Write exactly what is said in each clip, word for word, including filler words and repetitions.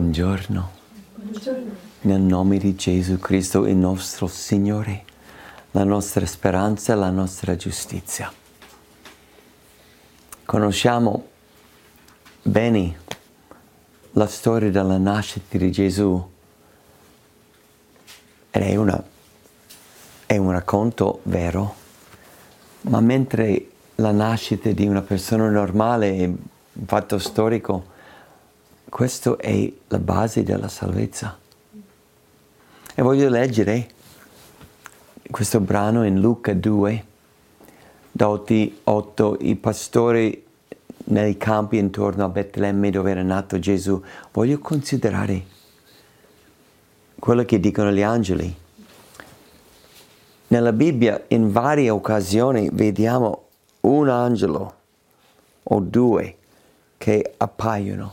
Buongiorno. Buongiorno. Nel nome di Gesù Cristo, il nostro Signore, la nostra speranza, la nostra giustizia. Conosciamo bene la storia della nascita di Gesù ed è, una, è un racconto vero, ma mentre la nascita di una persona normale è un fatto storico, questo è la base della salvezza. E voglio leggere questo brano in Luca due, dodici otto, i pastori nei campi intorno a Betlemme dove era nato Gesù. Voglio considerare quello che dicono gli angeli. Nella Bibbia in varie occasioni vediamo un angelo o due che appaiono.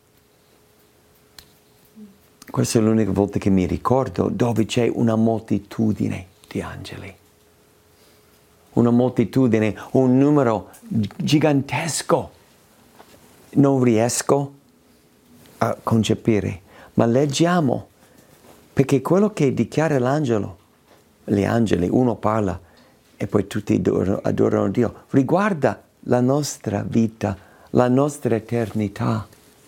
Questa è l'unica volta che mi ricordo dove c'è una moltitudine di angeli. Una moltitudine, un numero gigantesco. Non riesco a concepire, ma leggiamo, perché quello che dichiara l'angelo, gli angeli, uno parla e poi tutti adorano, adorano Dio, riguarda la nostra vita, la nostra eternità.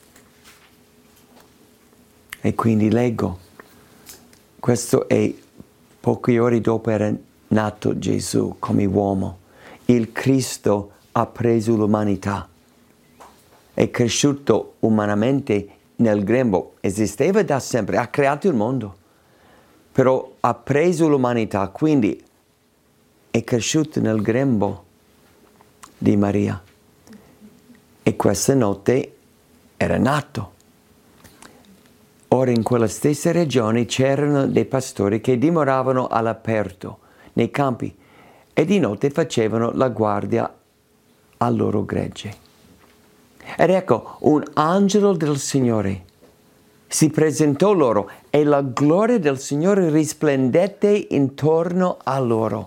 E quindi leggo, questo è poche ore dopo era nato Gesù come uomo. Il Cristo ha preso l'umanità, è cresciuto umanamente nel grembo, esisteva da sempre, ha creato il mondo, però ha preso l'umanità, quindi è cresciuto nel grembo di Maria. E questa notte era nato. Ora in quella stessa regione c'erano dei pastori che dimoravano all'aperto, nei campi, e di notte facevano la guardia al loro gregge. Ed ecco, un angelo del Signore si presentò loro e la gloria del Signore risplendette intorno a loro.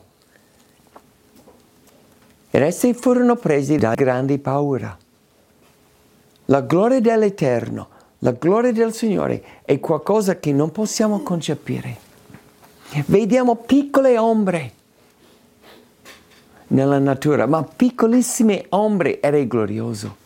Ed essi furono presi da grandi paura. La gloria dell'Eterno, la gloria del Signore è qualcosa che non possiamo concepire. Vediamo piccole ombre nella natura, ma piccolissime ombre ed è glorioso.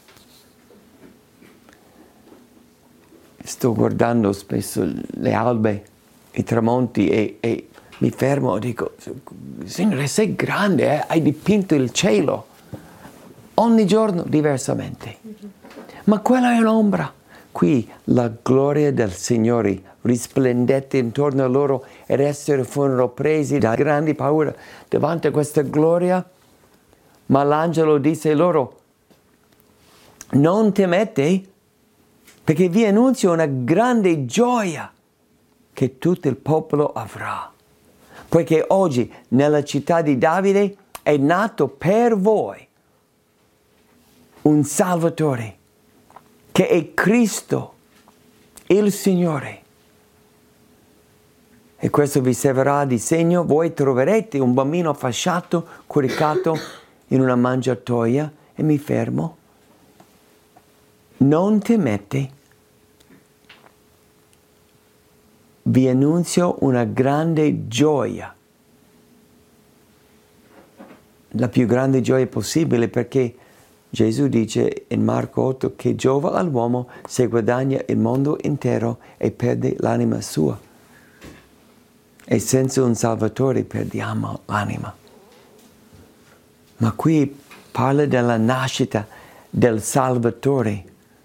Sto guardando spesso le albe, i tramonti e, e mi fermo e dico, Signore, sei grande, eh? Hai dipinto il cielo ogni giorno diversamente. Ma quella è un'ombra. Qui la gloria del Signore risplendette intorno a loro ed essi furono presi da grandi paura davanti a questa gloria. Ma l'angelo disse loro, non temete, perché vi annunzio una grande gioia che tutto il popolo avrà. Poiché oggi nella città di Davide è nato per voi un Salvatore, che è Cristo, il Signore. E questo vi servirà di segno, voi troverete un bambino fasciato, coricato in una mangiatoia, e mi fermo. Non temete, vi annunzio una grande gioia. La più grande gioia possibile, perché Gesù dice in Marco otto che giova all'uomo se guadagna il mondo intero e perde l'anima sua. E senza un Salvatore perdiamo l'anima. Ma qui parla della nascita del Salvatore,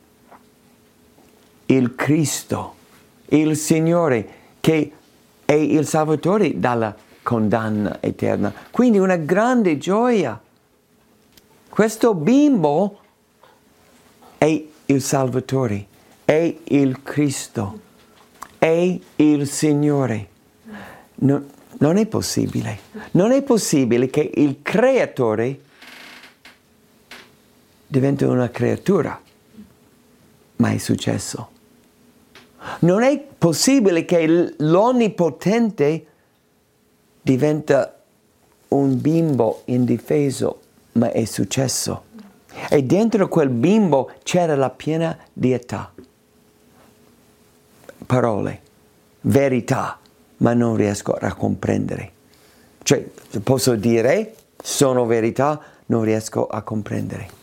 il Cristo, il Signore, che è il Salvatore dalla condanna eterna. Quindi una grande gioia. Questo bimbo è il Salvatore, è il Cristo, è il Signore. No, non è possibile. Non è possibile che il Creatore diventi una creatura, ma è successo. Non è possibile che l'Onnipotente diventa un bimbo indifeso, ma è successo. E dentro quel bimbo c'era la piena di età. parole, verità, ma non riesco a comprendere. Cioè, posso dire, sono verità, non riesco a comprendere.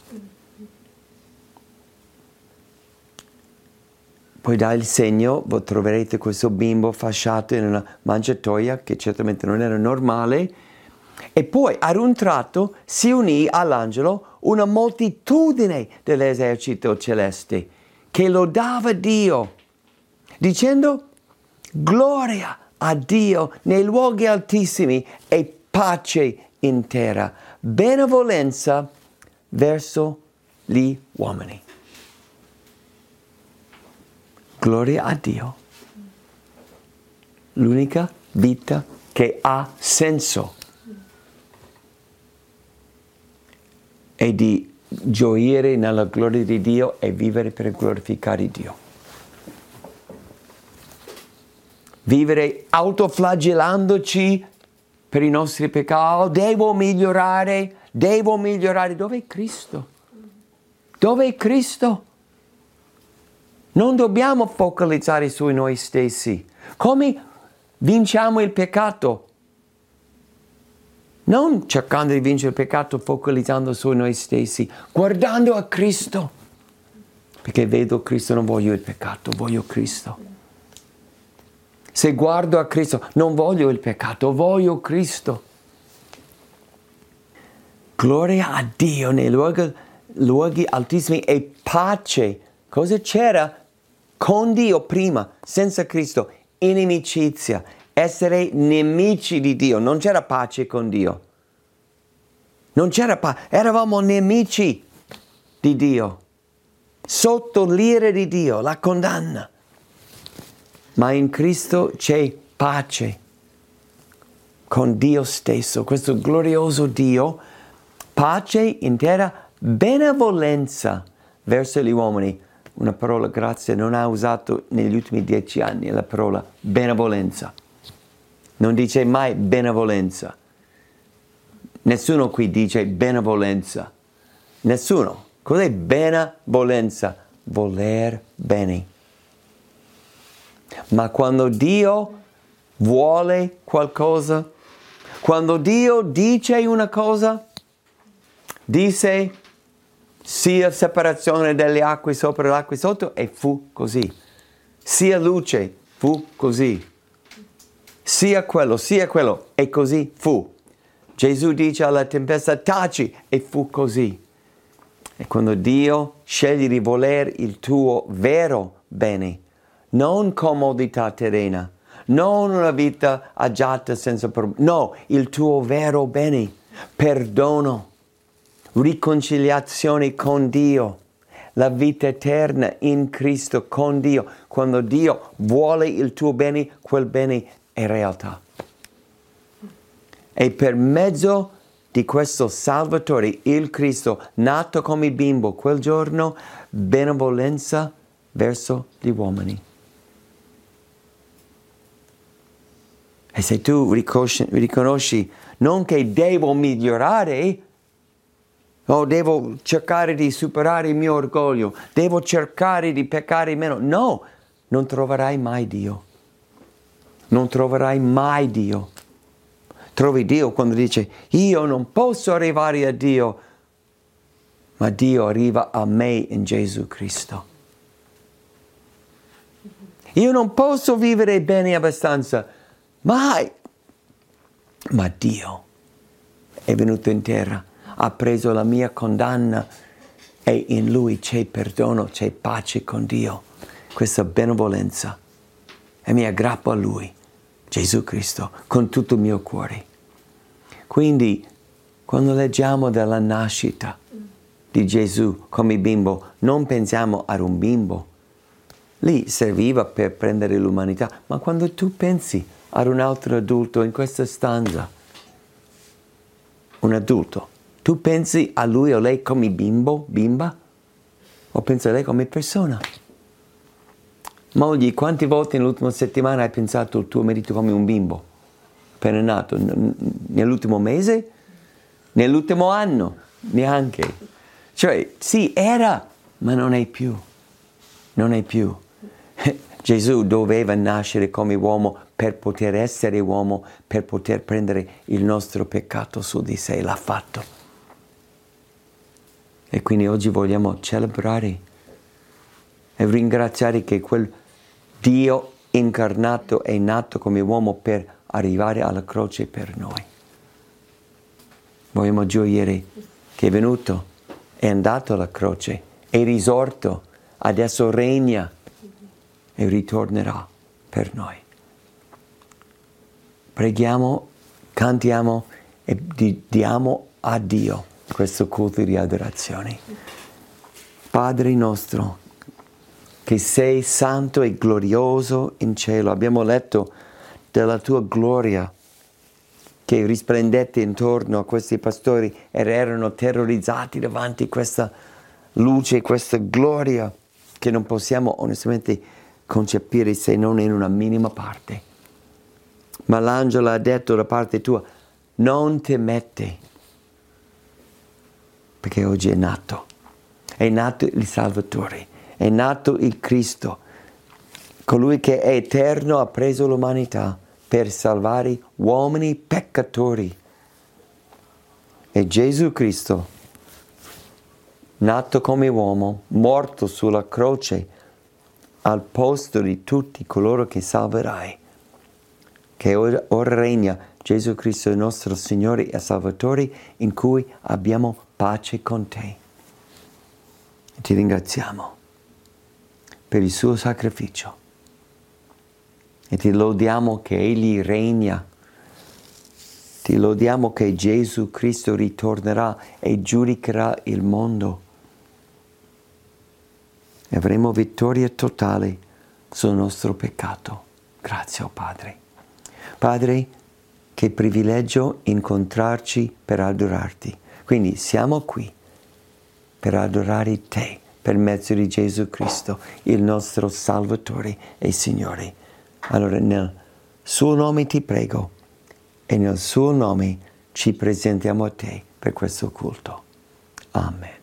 Poi dà il segno, voi troverete questo bimbo fasciato in una mangiatoia, che certamente non era normale, e poi ad un tratto si unì all'angelo una moltitudine dell'esercito celeste che lodava Dio, dicendo gloria a Dio nei luoghi altissimi e pace in terra, benevolenza verso gli uomini. Gloria a Dio. L'unica vita che ha senso è di gioire nella gloria di Dio e vivere per glorificare Dio. Vivere autoflagellandoci per i nostri peccati. Oh, devo migliorare, devo migliorare. Dov'è Cristo? Dov'è Cristo? Non dobbiamo focalizzare su noi stessi. Come vinciamo il peccato? Non cercando di vincere il peccato focalizzando su noi stessi, guardando a Cristo. Perché vedo Cristo, non voglio il peccato, voglio Cristo. Se guardo a Cristo, non voglio il peccato, voglio Cristo. Gloria a Dio nei luoghi, luoghi altissimi e pace. Cosa c'era? Con Dio prima, senza Cristo, inimicizia, essere nemici di Dio. Non c'era pace con Dio. Non c'era pace, eravamo nemici di Dio, sotto l'ira di Dio, la condanna. Ma in Cristo c'è pace con Dio stesso, questo glorioso Dio, pace in terra, benevolenza verso gli uomini. Una parola, grazie, non ha usato negli ultimi dieci anni la parola benevolenza. Non dice mai benevolenza. Nessuno qui dice benevolenza. Nessuno. Cos'è benevolenza? Voler bene. Ma quando Dio vuole qualcosa, quando Dio dice una cosa, dice sia separazione delle acque sopra e le acque sotto, e fu così. Sia luce, fu così. Sia quello, sia quello, e così fu. Gesù dice alla tempesta, taci, e fu così. E quando Dio sceglie di voler il tuo vero bene, non comodità terrena, non una vita agiata senza problemi, no, il tuo vero bene, perdono, riconciliazione con Dio, la vita eterna in Cristo con Dio. Quando Dio vuole il tuo bene, quel bene è realtà. E per mezzo di questo Salvatore, il Cristo, nato come bimbo quel giorno, benevolenza verso gli uomini. E se tu riconosci, riconosci non che devo migliorare, o devo cercare di superare il mio orgoglio, devo cercare di peccare meno. No, non troverai mai Dio. Non troverai mai Dio. Trovi Dio quando dice, io non posso arrivare a Dio, ma Dio arriva a me in Gesù Cristo. Io non posso vivere bene abbastanza, mai. Ma Dio è venuto in terra, ha preso la mia condanna e in Lui c'è perdono, c'è pace con Dio, questa benevolenza. E mi aggrappo a Lui, Gesù Cristo, con tutto il mio cuore. Quindi, quando leggiamo della nascita di Gesù come bimbo, non pensiamo ad un bimbo. Lì serviva per prendere l'umanità, ma quando tu pensi ad un altro adulto in questa stanza, un adulto, tu pensi a lui o lei come bimbo, bimba? O pensi a lei come persona? Mogli, quante volte nell'ultima settimana hai pensato al tuo marito come un bimbo? Appena nato? Nell'ultimo mese? Nell'ultimo anno? Neanche. Cioè, sì, era, ma non è più. Non è più. Gesù doveva nascere come uomo per poter essere uomo, per poter prendere il nostro peccato su di sé. L'ha fatto. E quindi oggi vogliamo celebrare e ringraziare che quel Dio incarnato è nato come uomo per arrivare alla croce per noi. Vogliamo gioire che è venuto, è andato alla croce, è risorto, adesso regna e ritornerà per noi. Preghiamo, cantiamo e diamo a Dio questo culto di adorazione. Padre nostro, che sei santo e glorioso in cielo, abbiamo letto della tua gloria che risplendette intorno a questi pastori ed erano terrorizzati davanti a questa luce, questa gloria che non possiamo onestamente concepire se non in una minima parte. Ma l'angelo ha detto da parte tua, non temete, perché oggi è nato, è nato il Salvatore, è nato il Cristo, colui che è eterno ha preso l'umanità per salvare uomini peccatori. E Gesù Cristo, nato come uomo, morto sulla croce, al posto di tutti coloro che salverai, che ora, ora regna Gesù Cristo il nostro Signore e Salvatore, in cui abbiamo pace con te. E ti ringraziamo per il suo sacrificio e ti lodiamo che Egli regna, ti lodiamo che Gesù Cristo ritornerà e giudicherà il mondo e avremo vittoria totale sul nostro peccato. Grazie, oh Padre. Padre, che privilegio incontrarci per adorarti. Quindi siamo qui per adorare te per mezzo di Gesù Cristo, il nostro Salvatore e Signore. Allora nel suo nome ti prego e nel suo nome ci presentiamo a te per questo culto. Amen.